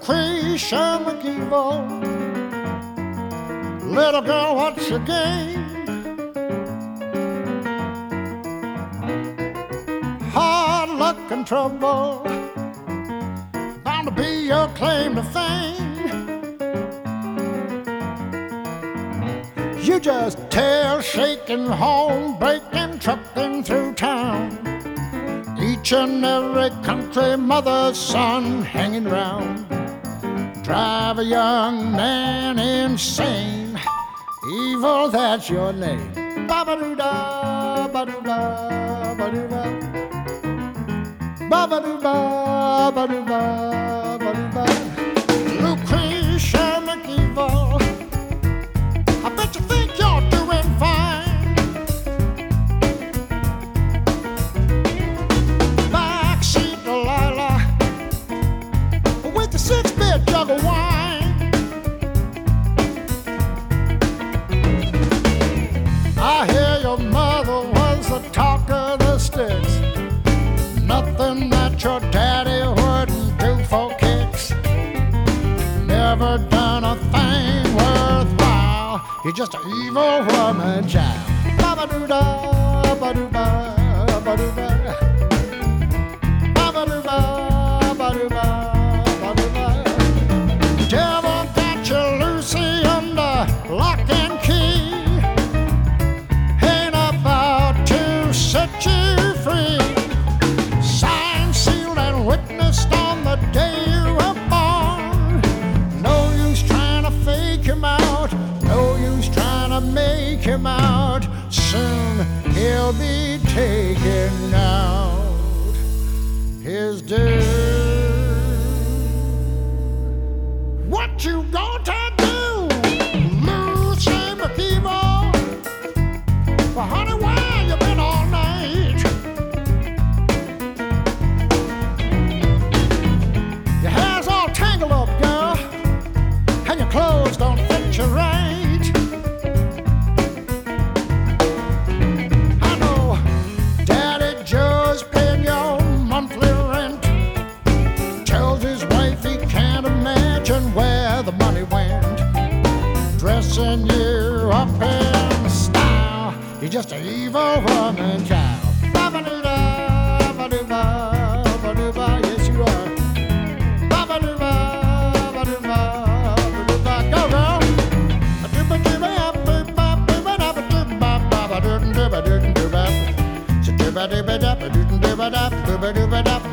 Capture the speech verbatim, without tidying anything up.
Lucretia McEvoy. Little girl, what's your game? Hard luck and trouble, bound to be your claim to fame. You just tail shaking, home breaking, trucking through town. Each and every country mother's son hanging round. Drive a young man insane. Evil, that's your name. Ba-ba-doo-da, ba-doo-da, ba-doo-da. Ba-ba-doo-ba, ba-doo-ba, ba-doo-ba. Lucretia McEvoy, I bet you think you're doing fine. Backseat Delilah with the six-bit jug of wine. I hear your mother was the talk of the sticks. Nothing that your daddy wouldn't do for kicks. Never done a thing worthwhile. You're just an evil woman child. Ba-ba-doo-da, ba-doo-ba, ba-doo-ba. Ba-ba-doo-ba, ba-doo-ba, ba-doo-ba. Devil got you, Lucy, under lock and key. Ain't about to set you free. Signed, sealed, and witnessed on the day you were born. No use trying to fake him out. No use trying to make him out. Soon he'll be taken out. His due. What you gonna do? Lucy McEvoy? Well, honey, where you been all night? Your hair's all tangled up, girl, and your clothes don't fit you right. I know Daddy Joe's paying your monthly rent. Tells his wife he can't imagine where the money went. Dressing you up in style. You're just an evil woman child. Ba-ba-doo-da, ba-doo-ba, ba-doo-ba, yes you are. Ba-ba-doo-ba, ba-doo-ba, ba-doo-ba, go girl. Ba-doo-ba-doo-ba, ba-ba-doo-ba, ba-ba-doo-ba, ba-ba-doo-ba, ba-ba-doo-ba, ba-ba-doo-ba, ba-ba-doo-ba, ba-ba-doo-ba, ba-ba-doo-ba, ba-ba-doo-ba,